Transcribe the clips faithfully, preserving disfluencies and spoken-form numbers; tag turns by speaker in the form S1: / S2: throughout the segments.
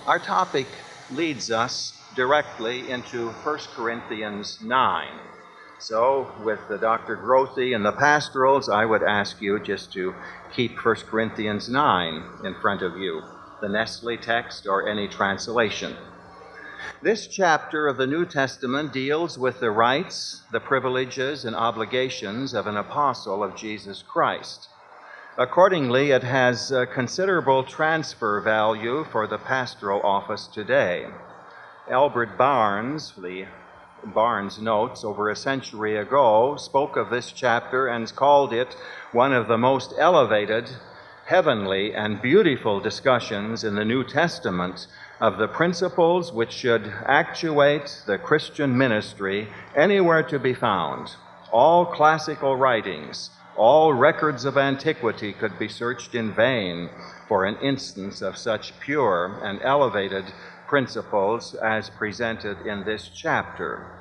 S1: Our topic leads us directly into First Corinthians nine. So, with the Doctor Grothe and the pastorals, I would ask you just to keep First Corinthians nine in front of you, the Nestle text or any translation. This chapter of the New Testament deals with the rights, the privileges, and obligations of an apostle of Jesus Christ. Accordingly, it has uh, considerable transfer value for the pastoral office today. Albert Barnes, the Barnes Notes, over a century ago, spoke of this chapter and called it one of the most elevated, heavenly, and beautiful discussions in the New Testament of the principles which should actuate the Christian ministry anywhere to be found. All classical writings, all records of antiquity could be searched in vain for an instance of such pure and elevated principles as presented in this chapter.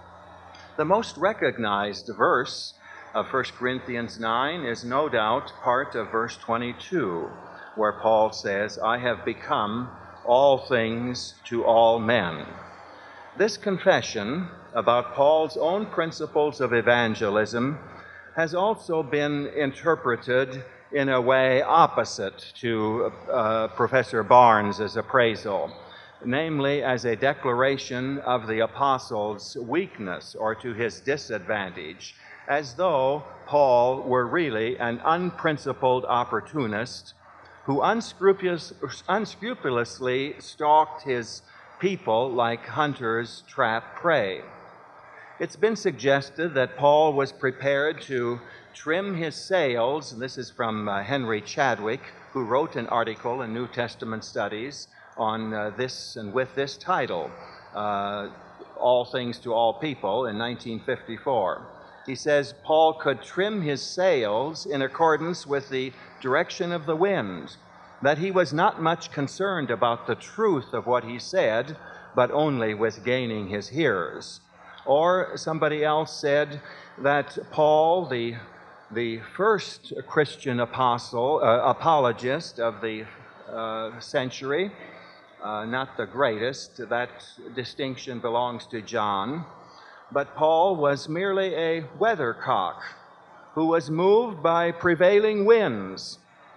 S1: The most recognized verse of First Corinthians nine is no doubt part of verse twenty-two, where Paul says, "I have become all things to all men." This confession about Paul's own principles of evangelism has also been interpreted in a way opposite to uh, Professor Barnes's appraisal, namely as a declaration of the apostle's weakness or to his disadvantage, as though Paul were really an unprincipled opportunist who unscrupulous, unscrupulously stalked his people like hunters trap prey. It's been suggested that Paul was prepared to trim his sails, and this is from uh, Henry Chadwick, who wrote an article in New Testament Studies on uh, this and with this title, uh, All Things to All People, in nineteen fifty-four. He says Paul could trim his sails in accordance with the direction of the wind, that he was not much concerned about the truth of what he said, but only with gaining his hearers. Or somebody else said that Paul, the, the first Christian apostle, uh, apologist of the uh, century, uh, not the greatest, that distinction belongs to John, but Paul was merely a weathercock who was moved by prevailing winds,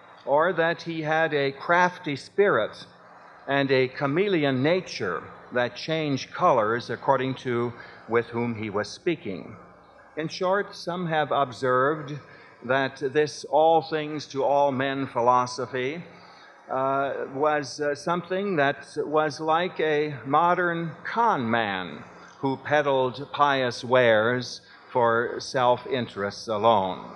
S1: or that he had a crafty spirit and a chameleon nature that changed colors according to with whom he was speaking. In short, some have observed that this all things to all men philosophy uh, was uh, something that was like a modern con man who peddled pious wares for self-interests alone.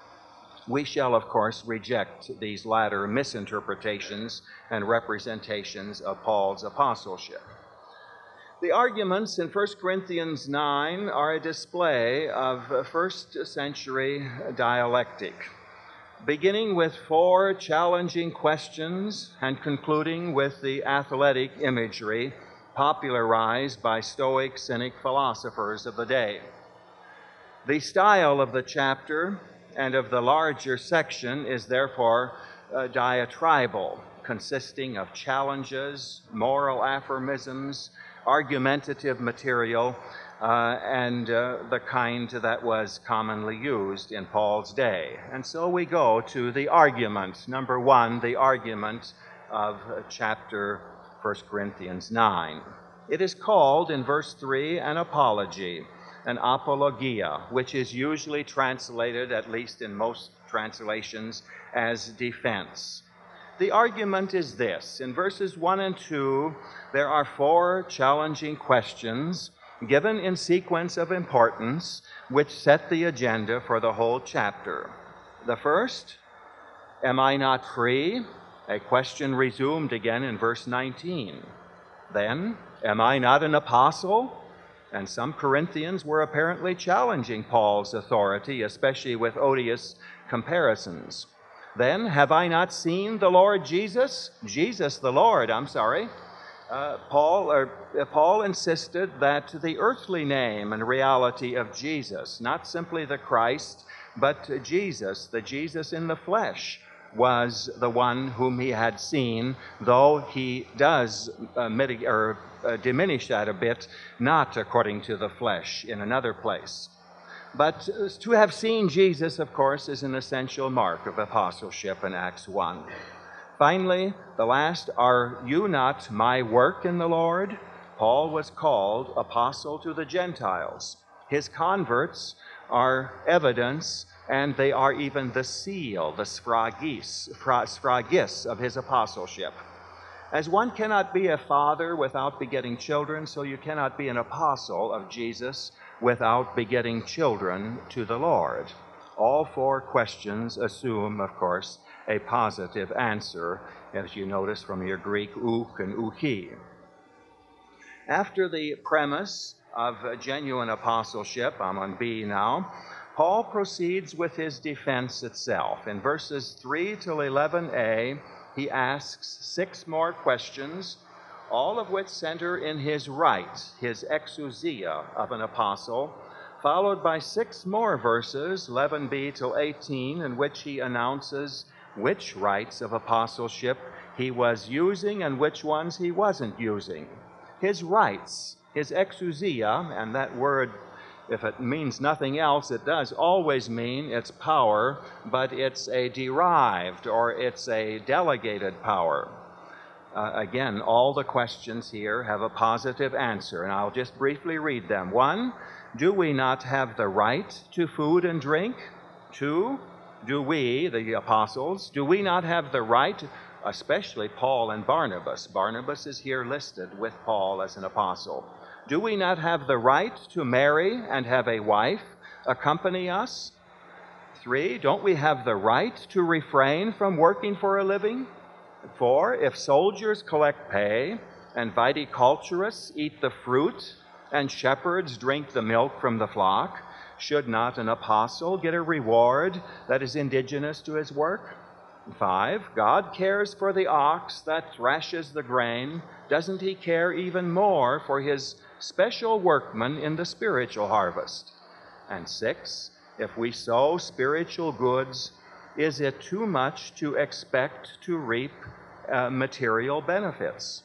S1: We shall, of course, reject these latter misinterpretations and representations of Paul's apostleship. The arguments in First Corinthians nine are a display of first century dialectic, beginning with four challenging questions and concluding with the athletic imagery popularized by Stoic, Cynic philosophers of the day. The style of the chapter and of the larger section is therefore uh, diatribal, consisting of challenges, moral aphorisms, argumentative material, uh, and uh, the kind that was commonly used in Paul's day. And so we go to the argument. Number one, the argument of uh, chapter First Corinthians nine. It is called in verse three an apology, an apologia, which is usually translated, at least in most translations, as defense. The argument is this. In verses one and two, there are four challenging questions given in sequence of importance which set the agenda for the whole chapter. The first, am I not free? A question resumed again in verse nineteen. Then, am I not an apostle? And some Corinthians were apparently challenging Paul's authority, especially with odious comparisons. Then, have I not seen the Lord Jesus? Jesus the Lord, I'm sorry. Uh, Paul, or, uh, Paul insisted that the earthly name and reality of Jesus, not simply the Christ, but Jesus, the Jesus in the flesh, was the one whom he had seen, though he does uh, mitig- or, uh, diminish that a bit, not according to the flesh, in another place. But uh, to have seen Jesus, of course, is an essential mark of apostleship in Acts one. Finally, the last, are you not my work in the Lord? Paul was called apostle to the Gentiles. His converts are evidence, and they are even the seal, the sphragus, sphragus of his apostleship. As one cannot be a father without begetting children, so you cannot be an apostle of Jesus without begetting children to the Lord. All four questions assume, of course, a positive answer, as you notice from your Greek ouk and ouchi. After the premise of genuine apostleship, I'm on B now, Paul proceeds with his defense itself. In verses three till eleven a, he asks six more questions, all of which center in his right, his exousia of an apostle, followed by six more verses, eleven b till eighteen, in which he announces which rights of apostleship he was using and which ones he wasn't using. His rights, his exousia, and that word, if it means nothing else, it does always mean its power, but it's a derived or it's a delegated power. Uh, again, all the questions here have a positive answer, and I'll just briefly read them. One, do we not have the right to food and drink? Two, do we, the apostles, do we not have the right, especially Paul and Barnabas? Barnabas is here listed with Paul as an apostle. Do we not have the right to marry and have a wife accompany us? Three, don't we have the right to refrain from working for a living? Four, if soldiers collect pay and viticulturists eat the fruit and shepherds drink the milk from the flock, should not an apostle get a reward that is indigenous to his work? Five, God cares for the ox that thrashes the grain. Doesn't he care even more for his special workmen in the spiritual harvest? And six, if we sow spiritual goods, is it too much to expect to reap uh, material benefits?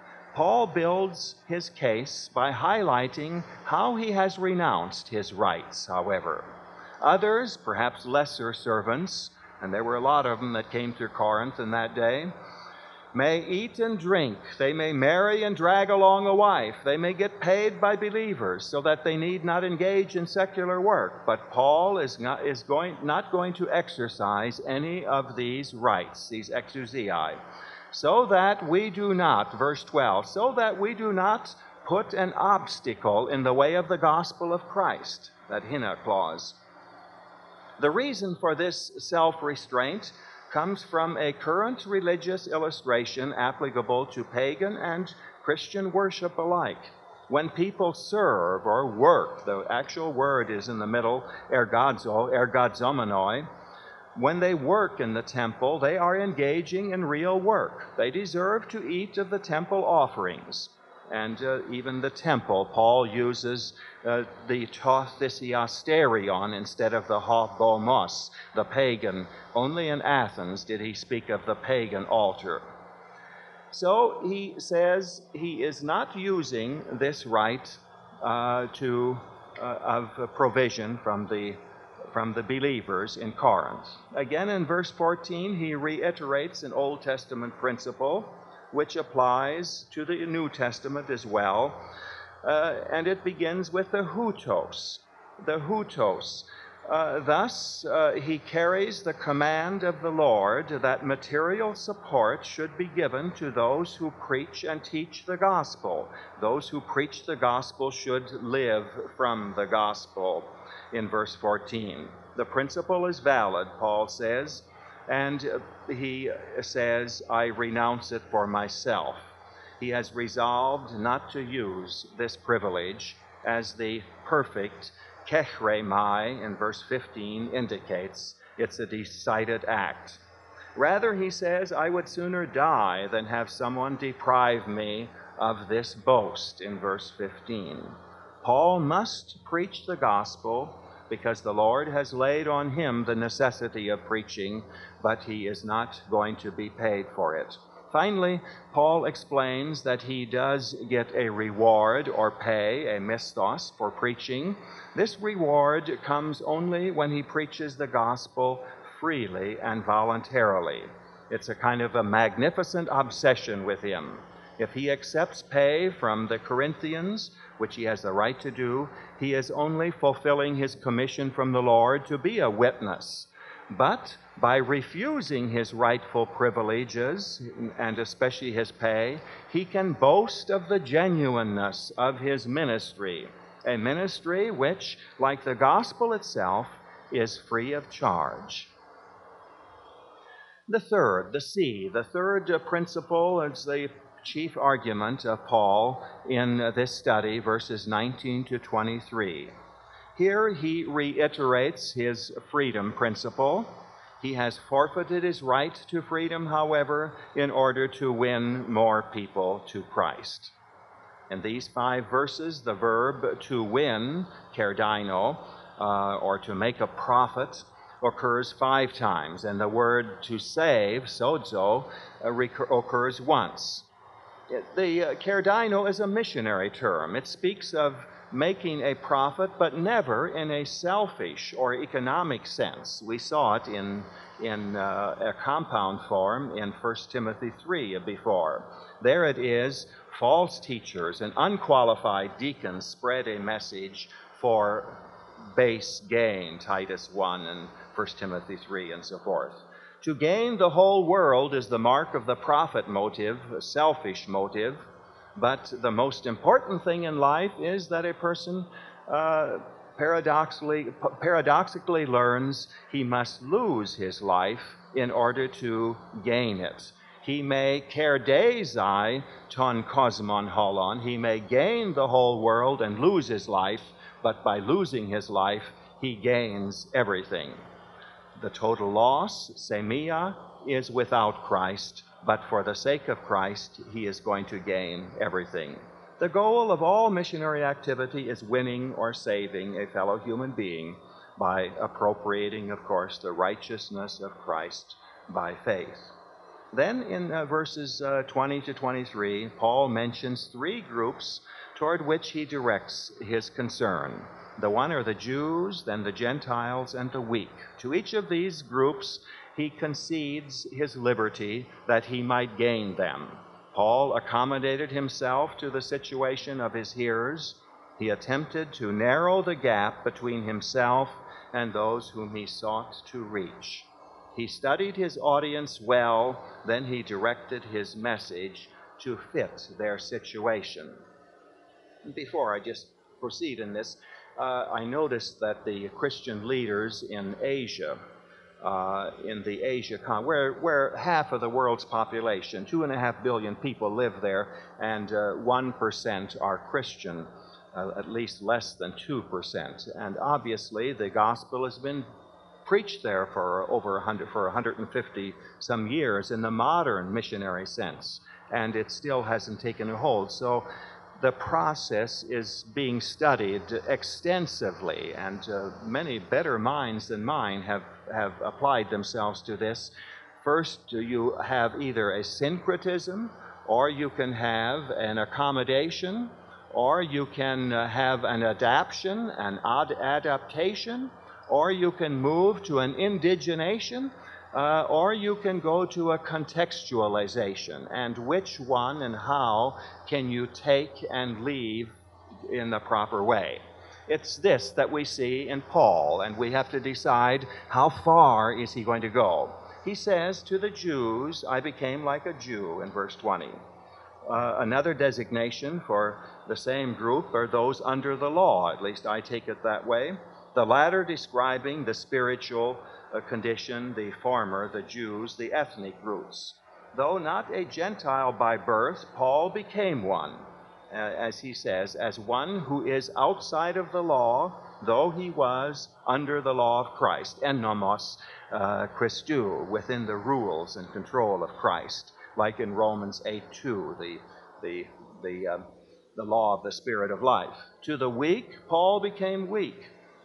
S1: Paul builds his case by highlighting how he has renounced his rights, however. Others, perhaps lesser servants, and there were a lot of them that came through Corinth in that day, may eat and drink, they may marry and drag along a wife, they may get paid by believers so that they need not engage in secular work. But Paul is not, is going, not going to exercise any of these rights, these exousiae, so that we do not, verse twelve, so that we do not put an obstacle in the way of the gospel of Christ, that hina clause. The reason for this self-restraint comes from a current religious illustration applicable to pagan and Christian worship alike. When people serve or work, the actual word is in the middle, ergazo, ergazomenoi. When they work in the temple, they are engaging in real work. They deserve to eat of the temple offerings. And uh, even the temple, Paul uses uh, the to thesiasterion instead of the hobomos, the pagan. Only in Athens did he speak of the pagan altar. So he says he is not using this right uh, to uh, of provision from the from the believers in Corinth. Again, in verse fourteen, he reiterates an Old Testament principle which applies to the New Testament as well, uh, and it begins with the hutos. The hutos. Uh, thus, uh, he carries the command of the Lord that material support should be given to those who preach and teach the gospel. Those who preach the gospel should live from the gospel, in verse fourteen. The principle is valid, Paul says, and he says, I renounce it for myself. He has resolved not to use this privilege, as the perfect kechremai in verse fifteen indicates. It's a decided act. Rather, he says, I would sooner die than have someone deprive me of this boast in verse fifteen. Paul must preach the gospel because the Lord has laid on him the necessity of preaching, but he is not going to be paid for it. Finally, Paul explains that he does get a reward or pay, a mistos, for preaching. This reward comes only when he preaches the gospel freely and voluntarily. It's a kind of a magnificent obsession with him. If he accepts pay from the Corinthians, which he has the right to do, he is only fulfilling his commission from the Lord to be a witness. But by refusing his rightful privileges, and especially his pay, he can boast of the genuineness of his ministry, a ministry which, like the gospel itself, is free of charge. The third, the C, the third principle is the chief argument of Paul in this study, verses nineteen to twenty-three. Here he reiterates his freedom principle. He has forfeited his right to freedom, however, in order to win more people to Christ. In these five verses, the verb to win, kerdino, uh, or to make a profit, occurs five times, and the word to save, sozo, uh, recur- occurs once. The uh, kerdino is a missionary term. It speaks of making a profit, but never in a selfish or economic sense. We saw it in, in uh, a compound form in First Timothy three before. There it is, false teachers and unqualified deacons spread a message for base gain, Titus one and First Timothy three and so forth. To gain the whole world is the mark of the profit motive, a selfish motive. But the most important thing in life is that a person uh, paradoxically, paradoxically learns he must lose his life in order to gain it. He may kerdezai ton kosmon holon, he may gain the whole world and lose his life, but by losing his life, he gains everything. The total loss, semia, is without Christ, but for the sake of Christ, he is going to gain everything. The goal of all missionary activity is winning or saving a fellow human being by appropriating, of course, the righteousness of Christ by faith. Then in uh, verses uh, twenty to twenty-three, Paul mentions three groups toward which he directs his concern. The one are the Jews, then the Gentiles, and the weak. To each of these groups, he concedes his liberty that he might gain them. Paul accommodated himself to the situation of his hearers. He attempted to narrow the gap between himself and those whom he sought to reach. He studied his audience well, then he directed his message to fit their situation. Before I just proceed in this, uh, I noticed that the Christian leaders in Asia, uh, in the Asia, where, where half of the world's population, two and a half billion people live there, and uh, one percent are Christian, uh, at least less than two percent. And obviously the gospel has been preached there for over one hundred, for one hundred fifty some years in the modern missionary sense, and it still hasn't taken a hold. So the process is being studied extensively, and uh, many better minds than mine have, have applied themselves to this. First, you have either a syncretism, or you can have an accommodation, or you can uh, have an adaptation, an ad- adaptation, or you can move to an indigenation, uh, or you can go to a contextualization. And which one and how can you take and leave in the proper way? It's this that we see in Paul, and we have to decide how far is he going to go. He says, to the Jews, I became like a Jew, in verse twenty. Uh, another designation for the same group are those under the law, at least I take it that way. The latter describing the spiritual uh, condition, the former, the Jews, the ethnic roots. Though not a Gentile by birth, Paul became one, uh, as he says, as one who is outside of the law, though he was under the law of Christ, en nomos uh, Christou, within the rules and control of Christ, like in Romans eight two, the, the, the, uh, the law of the Spirit of life. To the weak, Paul became weak.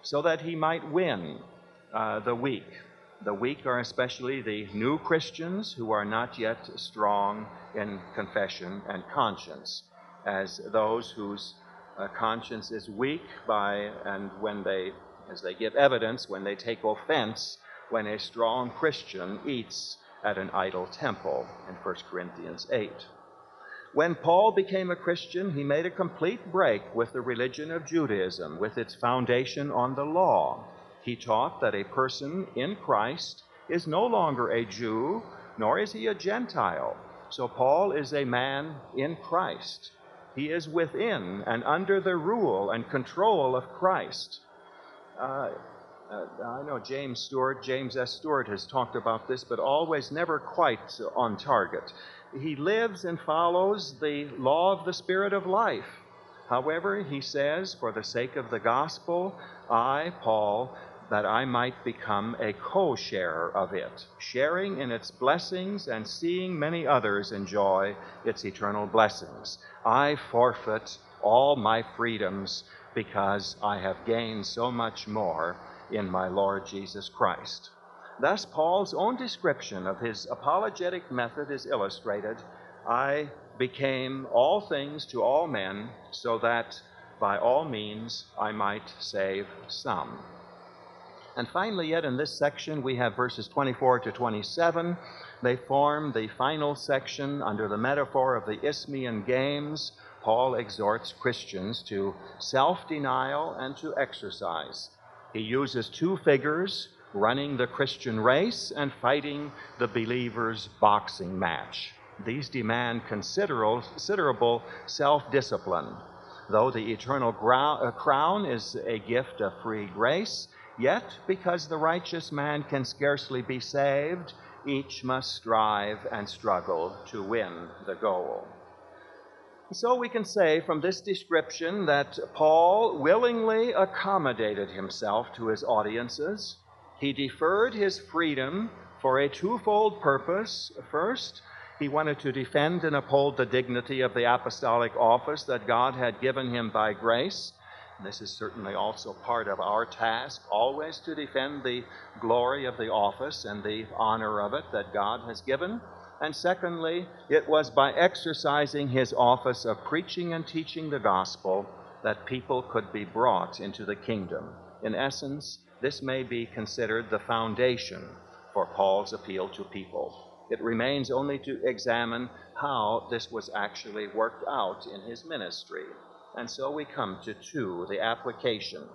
S1: so that he might win uh, the weak. The weak are especially the new Christians who are not yet strong in confession and conscience, as those whose uh, conscience is weak by, and when they, as they give evidence, when they take offense when a strong Christian eats at an idol temple in First Corinthians eight. When Paul became a Christian, he made a complete break with the religion of Judaism, with its foundation on the law. He taught that a person in Christ is no longer a Jew, nor is he a Gentile. So Paul is a man in Christ. He is within and under the rule and control of Christ. Uh, uh, I know James Stewart, James S. Stewart has talked about this, but always never quite on target. He lives and follows the law of the Spirit of life. However, he says, for the sake of the gospel, I, Paul, that I might become a co-sharer of it, sharing in its blessings and seeing many others enjoy its eternal blessings. I forfeit all my freedoms because I have gained so much more in my Lord Jesus Christ. Thus, Paul's own description of his apologetic method is illustrated. I became all things to all men, so that by all means I might save some. And finally, yet in this section, we have verses twenty-four to twenty-seven. They form the final section under the metaphor of the Isthmian Games. Paul exhorts Christians to self-denial and to exercise. He uses two figures, running the Christian race and fighting the believer's boxing match. These demand considerable self-discipline. Though the eternal crown is a gift of free grace, yet because the righteous man can scarcely be saved, each must strive and struggle to win the goal. So we can say from this description that Paul willingly accommodated himself to his audiences. He deferred his freedom for a twofold purpose. First, he wanted to defend and uphold the dignity of the apostolic office that God had given him by grace. And this is certainly also part of our task, always to defend the glory of the office and the honor of it that God has given. And secondly, it was by exercising his office of preaching and teaching the gospel that people could be brought into the kingdom. In essence, this may be considered the foundation for Paul's appeal to people. It remains only to examine how this was actually worked out in his ministry. And so we come to two, the application.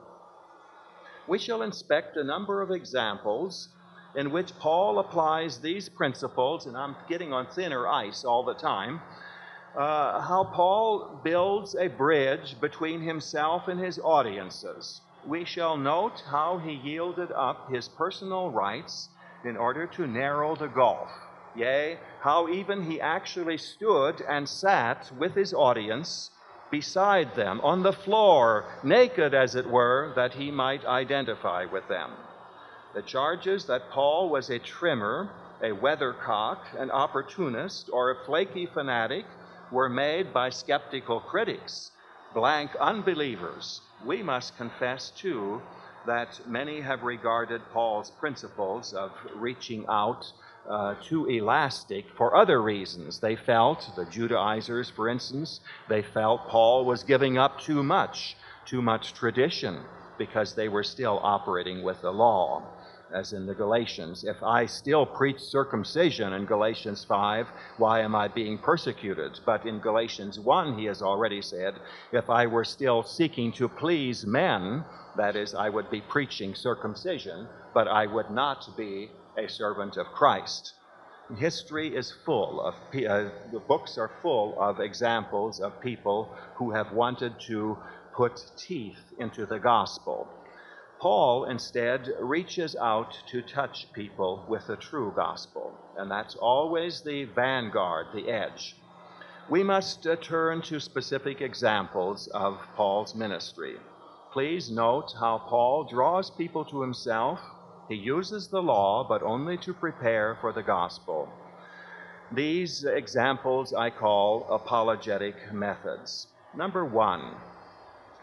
S1: We shall inspect a number of examples in which Paul applies these principles, and I'm getting on thinner ice all the time, uh, how Paul builds a bridge between himself and his audiences. We shall note how he yielded up his personal rights in order to narrow the gulf. Yea, how even he actually stood and sat with his audience beside them on the floor, naked as it were, that he might identify with them. The charges that Paul was a trimmer, a weathercock, an opportunist, or a flaky fanatic were made by skeptical critics, blank unbelievers. We must confess, too, that many have regarded Paul's principles of reaching out uh, too elastic for other reasons. They felt, the Judaizers, for instance, they felt Paul was giving up too much, too much tradition, because they were still operating with the law. As in the Galatians, if I still preach circumcision in Galatians five, why am I being persecuted? But in Galatians one, he has already said, if I were still seeking to please men, that is, I would be preaching circumcision, but I would not be a servant of Christ. History is full of, uh, the books are full of examples of people who have wanted to put teeth into the gospel. Paul, instead, reaches out to touch people with the true gospel, and that's always the vanguard, the edge. We must uh, turn to specific examples of Paul's ministry. Please note how Paul draws people to himself. He uses the law, but only to prepare for the gospel. These examples I call apologetic methods. Number one,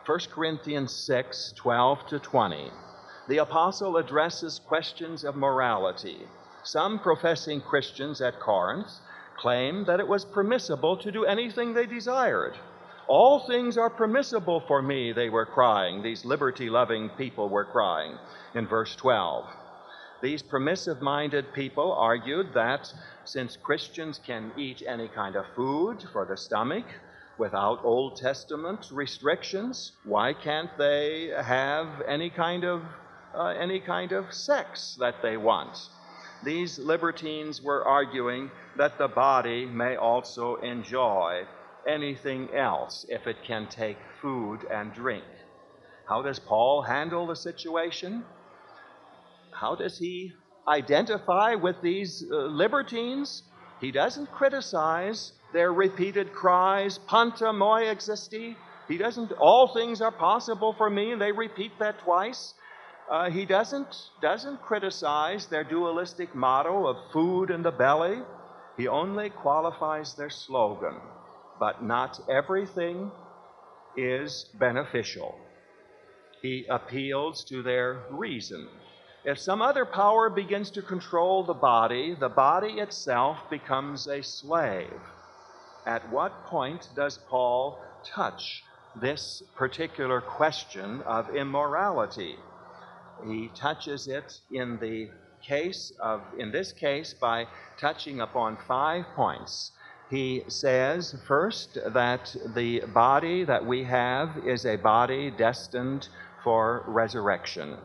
S1: First Corinthians six, twelve to twenty. The apostle addresses questions of morality. Some professing Christians at Corinth claimed that it was permissible to do anything they desired. All things are permissible for me, they were crying. These liberty-loving people were crying in verse twelve. These permissive-minded people argued that since Christians can eat any kind of food for the stomach without Old Testament restrictions, why can't they have any kind of uh, any kind of sex that they want? These libertines were arguing that the body may also enjoy anything else if it can take food and drink. How does Paul handle the situation? How does he identify with these uh, libertines? He doesn't criticize their repeated cries, panta moi existi. He doesn't, all things are possible for me, and they repeat that twice. Uh, he doesn't, doesn't criticize their dualistic motto of food in the belly. He only qualifies their slogan. But not everything is beneficial. He appeals to their reason. If some other power begins to control the body, the body itself becomes a slave. At what point does Paul touch this particular question of immorality? He touches it in the case of, in this case, by touching upon five points. He says, first, that the body that we have is a body destined for resurrection.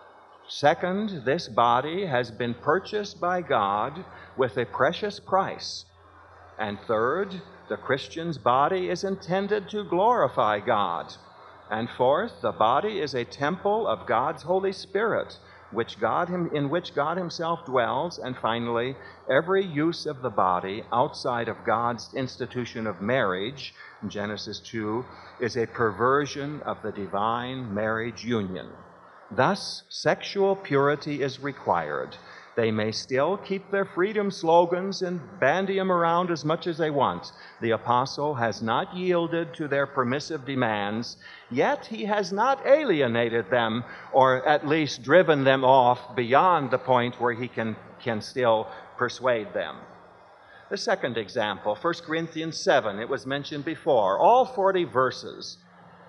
S1: Second, this body has been purchased by God with a precious price. And third, the Christian's body is intended to glorify God. And fourth, the body is a temple of God's Holy Spirit, which God, in which God himself dwells. And finally, every use of the body outside of God's institution of marriage, in Genesis two, is a perversion of the divine marriage union. Thus, sexual purity is required. They may still keep their freedom slogans and bandy them around as much as they want. The apostle has not yielded to their permissive demands, yet he has not alienated them, or at least driven them off beyond the point where he can, can still persuade them. The second example, First Corinthians seven, it was mentioned before, all forty verses.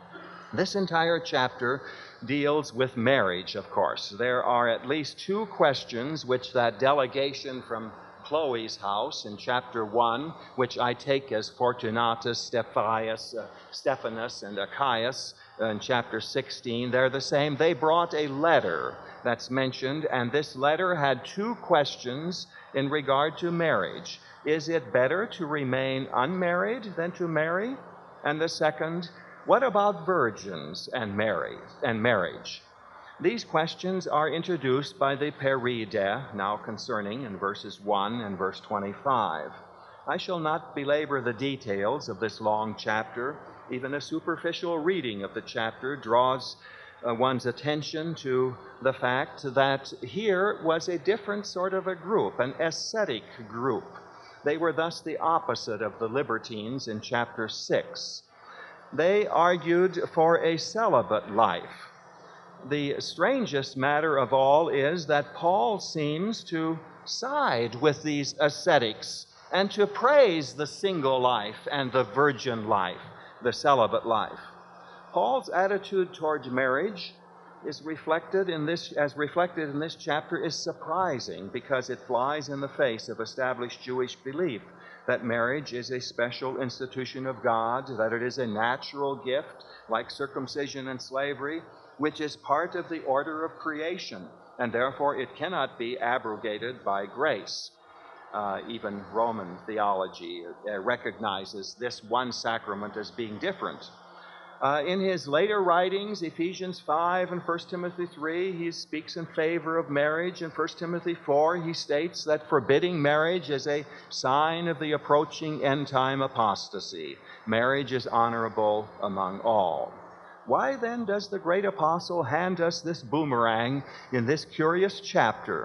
S1: This entire chapter deals with marriage, of course. There are at least two questions which that delegation from Chloe's house in chapter one, which I take as Fortunatus, Stephias, uh, Stephanus, and Achaeus in chapter sixteen, they're the same. They brought a letter that's mentioned, and this letter had two questions in regard to marriage. Is it better to remain unmarried than to marry? And the second, what about virgins and marriage? And marriage? These questions are introduced by the Peride, now concerning in verses one and verse twenty-five. I shall not belabor the details of this long chapter. Even a superficial reading of the chapter draws uh, one's attention to the fact that here was a different sort of a group, an ascetic group. They were thus the opposite of the libertines in chapter six. They argued for a celibate life. The strangest matter of all is that Paul seems to side with these ascetics and to praise the single life and the virgin life, the celibate life. Paul's attitude towards marriage is reflected in this, as reflected in this chapter, is surprising because it flies in the face of established Jewish belief that marriage is a special institution of God, that it is a natural gift like circumcision and slavery, which is part of the order of creation, and therefore it cannot be abrogated by grace. Uh, even Roman theology uh, recognizes this one sacrament as being different. Uh, in his later writings, Ephesians five and First Timothy three, he speaks in favor of marriage. In First Timothy four, he states that forbidding marriage is a sign of the approaching end-time apostasy. Marriage is honorable among all. Why then does the great apostle hand us this boomerang in this curious chapter?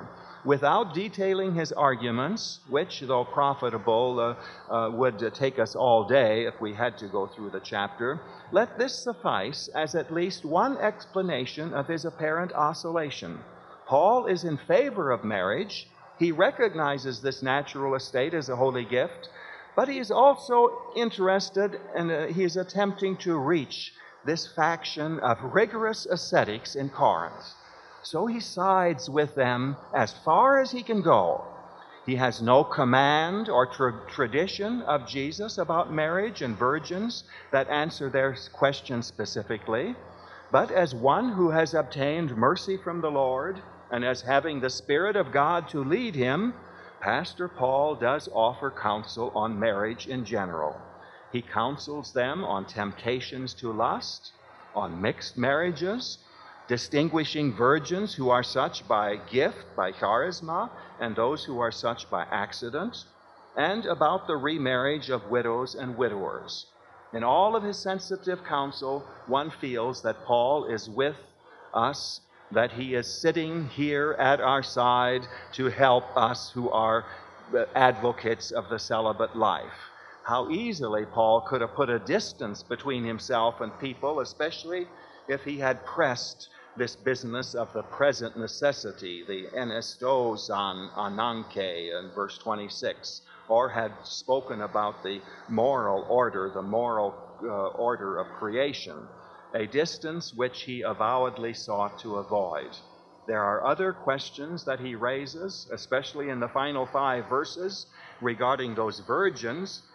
S1: without detailing his arguments, which, though profitable, uh, uh, would uh, take us all day if we had to go through the chapter, let this suffice as at least one explanation of his apparent oscillation. Paul is in favor of marriage. He recognizes this natural estate as a holy gift, but he is also interested and uh, he is attempting to reach this faction of rigorous ascetics in Corinth. So he sides with them as far as he can go. He has no command or tra- tradition of Jesus about marriage and virgins that answer their questions specifically, but as one who has obtained mercy from the Lord and as having the Spirit of God to lead him, Pastor Paul does offer counsel on marriage in general. He counsels them on temptations to lust, on mixed marriages, distinguishing virgins who are such by gift, by charisma, and those who are such by accident, and about the remarriage of widows and widowers. In all of his sensitive counsel, one feels that Paul is with us, that he is sitting here at our side to help us who are advocates of the celibate life. How easily Paul could have put a distance between himself and people, especially if he had pressed this business of the present necessity, the enestos an ananke in verse twenty-six, or had spoken about the moral order, the moral uh, order of creation, a distance which he avowedly sought to avoid. There are other questions that he raises, especially in the final five verses, regarding those virgins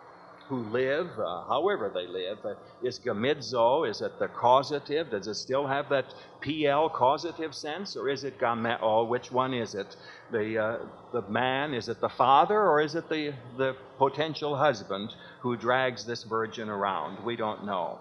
S1: who live, uh, however they live. Uh, is gamidzo, is it the causative? Does it still have that P L causative sense? Or is it gameo? Which one is it? The, uh, the man, is it the father, or is it the, the potential husband who drags this virgin around? We don't know.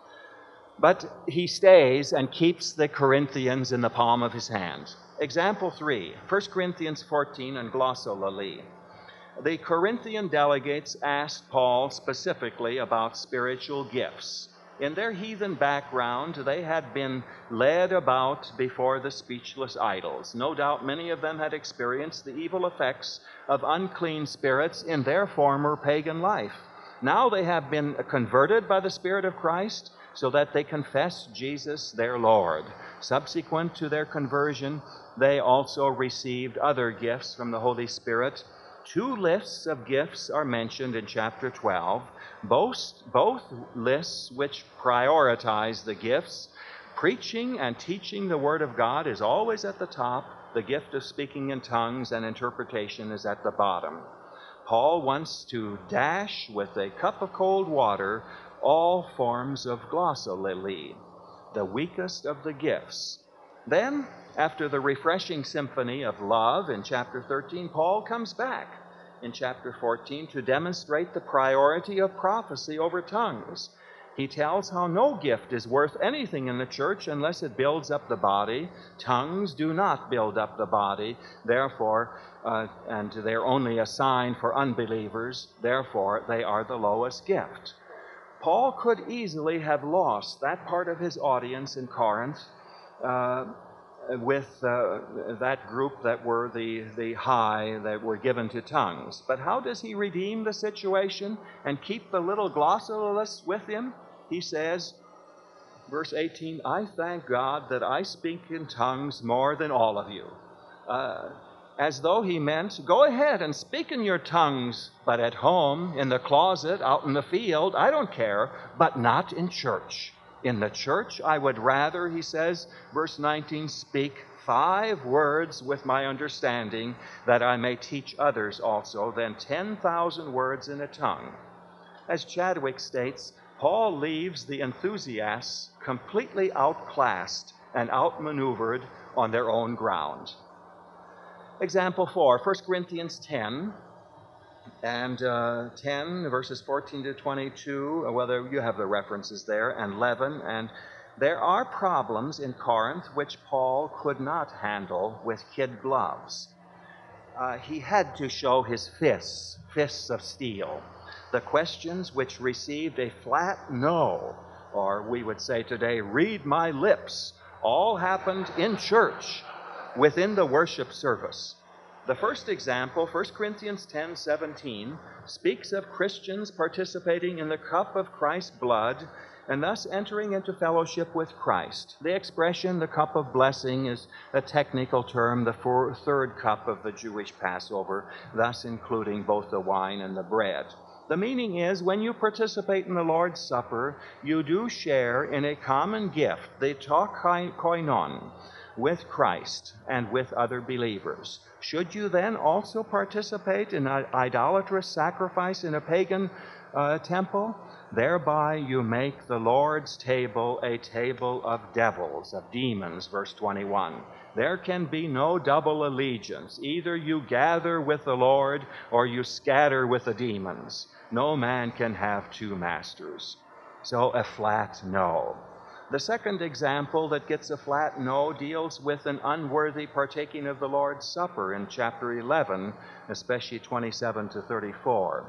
S1: But he stays and keeps the Corinthians in the palm of his hand. Example three, First Corinthians fourteen and glossolalie. The Corinthian delegates asked Paul specifically about spiritual gifts. In their heathen background, they had been led about before the speechless idols. No doubt many of them had experienced the evil effects of unclean spirits in their former pagan life. Now they have been converted by the Spirit of Christ so that they confess Jesus their Lord. Subsequent to their conversion, they also received other gifts from the Holy Spirit. Two lists of gifts are mentioned in chapter twelve, both, both lists which prioritize the gifts. Preaching and teaching the Word of God is always at the top. The gift of speaking in tongues and interpretation is at the bottom. Paul wants to dash with a cup of cold water all forms of glossolalie, the weakest of the gifts. Then, after the refreshing symphony of love in chapter thirteen, Paul comes back in chapter fourteen to demonstrate the priority of prophecy over tongues. He tells how no gift is worth anything in the church unless it builds up the body. Tongues do not build up the body, therefore, uh, and they're only a sign for unbelievers, therefore they are the lowest gift. Paul could easily have lost that part of his audience in Corinth uh, with uh, that group that were the, the high, that were given to tongues. But how does he redeem the situation and keep the little glossolalists with him? He says, verse eighteen, I thank God that I speak in tongues more than all of you. Uh, as though he meant, go ahead and speak in your tongues, but at home, in the closet, out in the field, I don't care, but not in church. In the church, I would rather, he says, verse nineteen, speak five words with my understanding, that I may teach others also, than ten thousand words in a tongue. As Chadwick states, Paul leaves the enthusiasts completely outclassed and outmaneuvered on their own ground. Example four, First Corinthians ten, and uh, ten, verses fourteen to twenty-two, whether you have the references there, and eleven. And there are problems in Corinth which Paul could not handle with kid gloves. Uh, he had to show his fists, fists of steel. The questions which received a flat no, or we would say today, read my lips, all happened in church. within the worship service. The first example, First Corinthians ten seventeen, speaks of Christians participating in the cup of Christ's blood and thus entering into fellowship with Christ. The expression, the cup of blessing, is a technical term, the four, third cup of the Jewish Passover, thus including both the wine and the bread. The meaning is, when you participate in the Lord's Supper, you do share in a common gift, the to koinon, with Christ and with other believers. Should you then also participate in an idolatrous sacrifice in a pagan uh, temple? Thereby you make the Lord's table a table of devils, of demons, verse twenty-one. There can be no double allegiance. Either you gather with the Lord or you scatter with the demons. No man can have two masters. So a flat no. The second example that gets a flat no deals with an unworthy partaking of the Lord's Supper in chapter eleven, especially twenty-seven to thirty-four.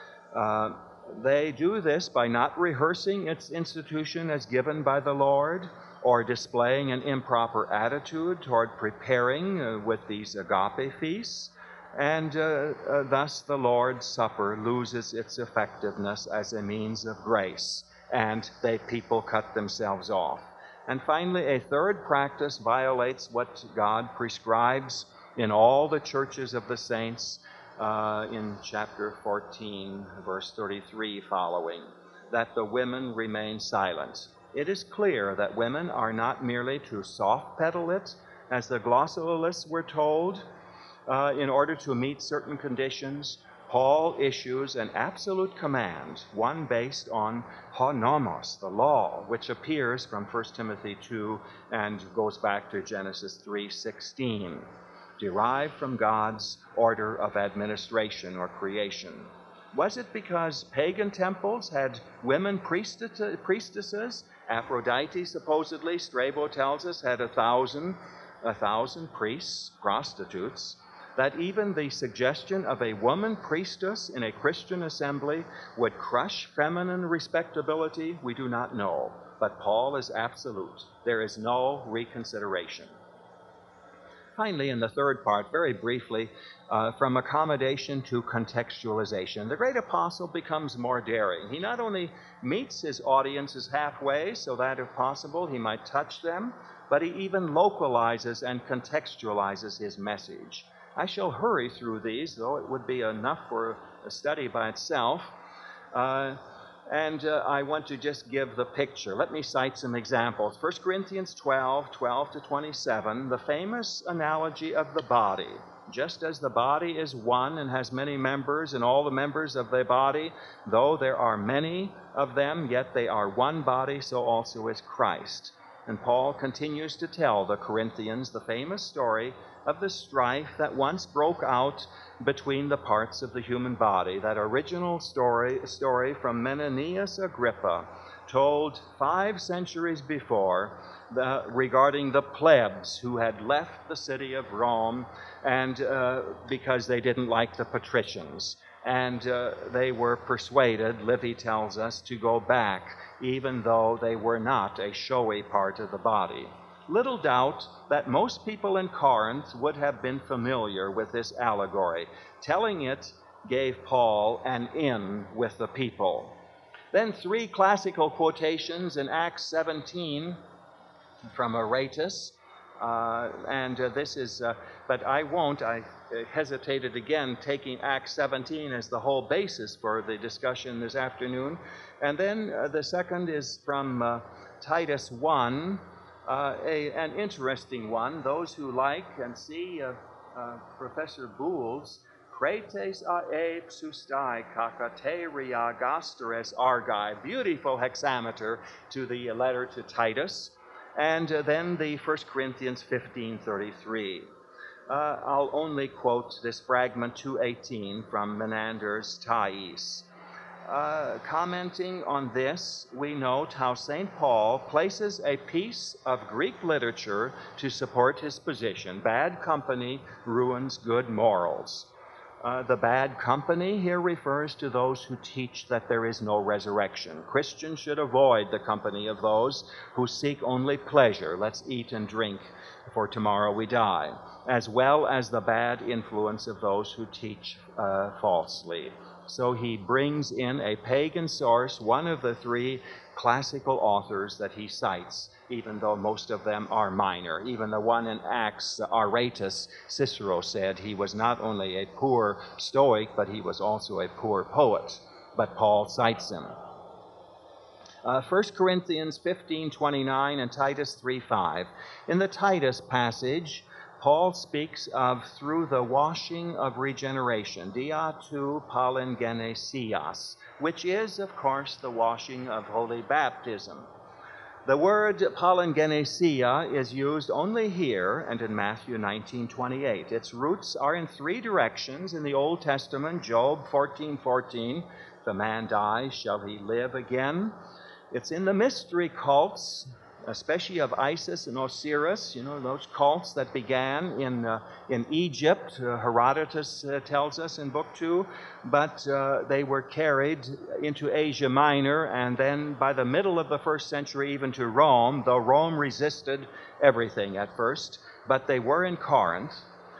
S1: Uh, they do this by not rehearsing its institution as given by the Lord, or displaying an improper attitude toward preparing uh, with these agape feasts, and uh, uh, thus the Lord's Supper loses its effectiveness as a means of grace, and they people cut themselves off. And finally, a third practice violates what God prescribes in all the churches of the saints uh, in chapter fourteen, verse thirty-three following, that the women remain silent. It is clear that women are not merely to soft-pedal it, as the glossalists were told, uh, in order to meet certain conditions. Paul issues an absolute command, one based on honomos, the law, which appears from First Timothy two and goes back to Genesis three sixteen, derived from God's order of administration or creation. Was it because pagan temples had women priestesses? Aphrodite, supposedly, Strabo tells us, had a thousand, a thousand priests, prostitutes, that even the suggestion of a woman priestess in a Christian assembly would crush feminine respectability, we do not know. But Paul is absolute. There is no reconsideration. Finally, in the third part, very briefly, uh, from accommodation to contextualization, the great apostle becomes more daring. He not only meets his audiences halfway, so that if possible he might touch them, but he even localizes and contextualizes his message. I shall hurry through these, though it would be enough for a study by itself. Uh, and uh, I want to just give the picture. Let me cite some examples. First Corinthians twelve, twelve to twenty-seven, the famous analogy of the body. Just as the body is one and has many members, and all the members of the body, though there are many of them, yet they are one body, so also is Christ. And Paul continues to tell the Corinthians the famous story of the strife that once broke out between the parts of the human body, that original story, story from Menenius Agrippa, told five centuries before, the, regarding the plebs who had left the city of Rome and uh, because they didn't like the patricians. And uh, they were persuaded, Livy tells us, to go back, even though they were not a showy part of the body. Little doubt that most people in Corinth would have been familiar with this allegory. Telling it gave Paul an in with the people. Then three classical quotations in Acts seventeen from Aratus. Uh, and uh, this is, uh, but I won't, I hesitated again taking Acts seventeen as the whole basis for the discussion this afternoon. And then uh, the second is from uh, Titus one, uh, a, an interesting one. Those who like and see uh, uh, Professor Boole's Kretes ae psustai kakateria gasteres argai, beautiful hexameter to the letter to Titus. And uh, then the First Corinthians fifteen thirty-three. Uh, I'll only quote this fragment two eighteen from Menander's Thais. Uh, commenting on this, we note how Saint Paul places a piece of Greek literature to support his position. Bad company ruins good morals. Uh, the bad company here refers to those who teach that there is no resurrection. Christians should avoid the company of those who seek only pleasure. Let's eat and drink, for tomorrow we die. As well as the bad influence of those who teach uh, falsely. So he brings in a pagan source, one of the three classical authors that he cites, even though most of them are minor. Even the one in Acts, Aratus, Cicero said he was not only a poor Stoic, but he was also a poor poet. But Paul cites him. Uh, First Corinthians fifteen twenty-nine and Titus three five. In the Titus passage, Paul speaks of through the washing of regeneration, dia tou palingenesias, which is, of course, the washing of holy baptism. The word palingenesia is used only here and in Matthew nineteen twenty-eight. Its roots are in three directions in the Old Testament. Job fourteen fourteen, if a man dies, shall he live again? It's in the mystery cults, especially of Isis and Osiris, you know, those cults that began in uh, in Egypt. Uh, Herodotus uh, tells us in Book two, but uh, they were carried into Asia Minor, and then by the middle of the first century even to Rome, though Rome resisted everything at first, but they were in Corinth,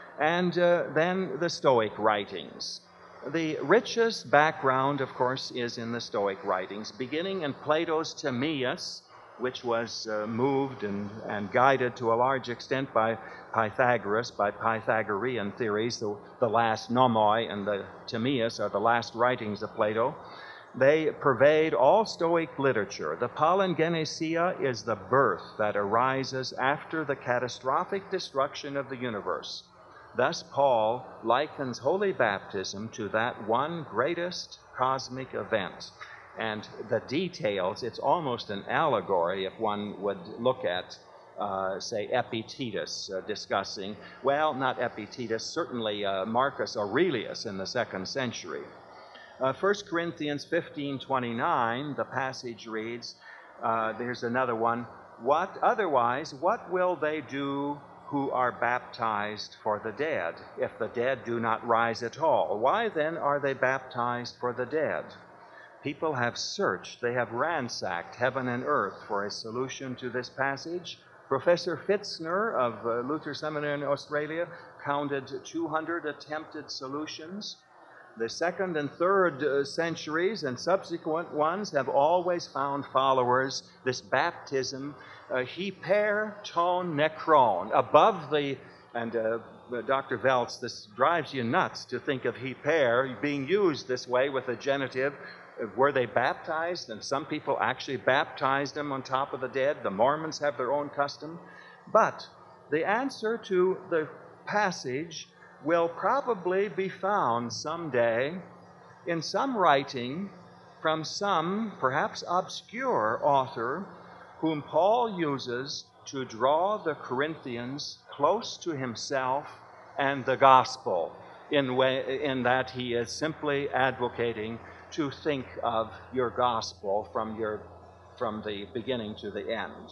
S1: and uh, then the Stoic writings. The richest background, of course, is in the Stoic writings, beginning in Plato's Timaeus, which was uh, moved and, and guided to a large extent by Pythagoras, by Pythagorean theories. The, the last nomoi and the Timaeus are the last writings of Plato. They pervade all Stoic literature. The palingenesia is the birth that arises after the catastrophic destruction of the universe. Thus, Paul likens holy baptism to that one greatest cosmic event. And the details, it's almost an allegory if one would look at, uh, say, Epictetus uh, discussing, well, not Epictetus, certainly uh, Marcus Aurelius in the second century. Uh, First Corinthians fifteen twenty-nine, the passage reads, uh, there's another one, what otherwise, what will they do who are baptized for the dead, if the dead do not rise at all? Why then are they baptized for the dead? People have searched, they have ransacked heaven and earth for a solution to this passage. Professor Fitzner of uh, Luther Seminary in Australia counted two hundred attempted solutions. The second and third uh, centuries and subsequent ones have always found followers. This baptism, uh, hyper ton nekron, above the, and uh, Doctor Veltz, this drives you nuts to think of hyper being used this way with a genitive. Were they baptized? And some people actually baptized them on top of the dead. The Mormons have their own custom. But the answer to the passage will probably be found someday in some writing from some, perhaps obscure, author whom Paul uses to draw the Corinthians close to himself and the gospel, in, way, in that he is simply advocating to think of your gospel from, your, from the beginning to the end.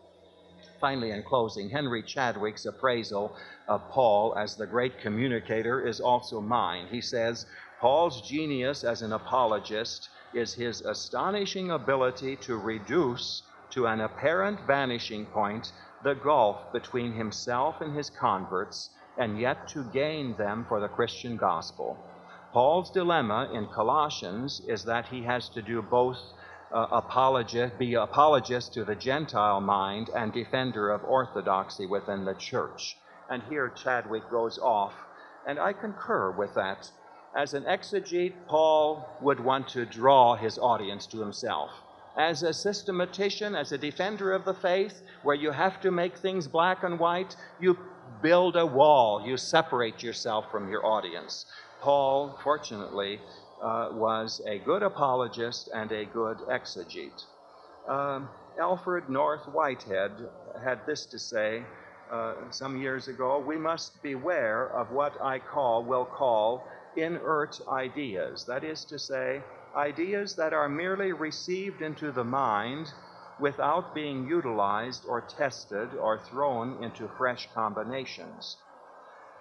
S1: Finally, in closing, Henry Chadwick's appraisal of Paul as the great communicator is also mine. He says, Paul's genius as an apologist is his astonishing ability to reduce to an apparent vanishing point the gulf between himself and his converts, and yet to gain them for the Christian gospel. Paul's dilemma in Colossians is that he has to do both uh, apologist, be apologist to the Gentile mind and defender of orthodoxy within the church. And here Chadwick goes off, and I concur with that. As an exegete, Paul would want to draw his audience to himself. As a systematician, as a defender of the faith, where you have to make things black and white, you build a wall, you separate yourself from your audience. Paul, fortunately, uh, was a good apologist and a good exegete. Um, Alfred North Whitehead had this to say uh, some years ago: we must beware of what I call, will call, inert ideas. That is to say, ideas that are merely received into the mind without being utilized or tested or thrown into fresh combinations.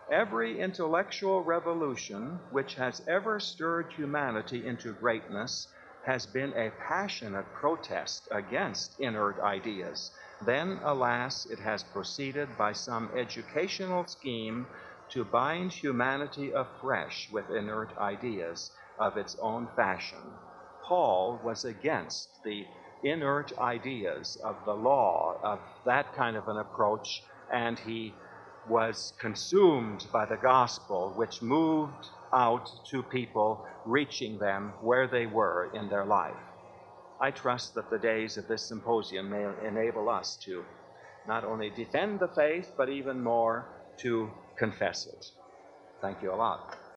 S1: Every intellectual revolution which has ever stirred humanity into greatness has been a passionate protest against inert ideas. Then, alas, it has proceeded by some educational scheme to bind humanity afresh with inert ideas of its own fashion. Paul was against the inert ideas of the law, of that kind of an approach, and he was consumed by the gospel, which moved out to people, reaching them where they were in their life. I trust that the days of this symposium may enable us to not only defend the faith, but even more to confess it. Thank you a lot.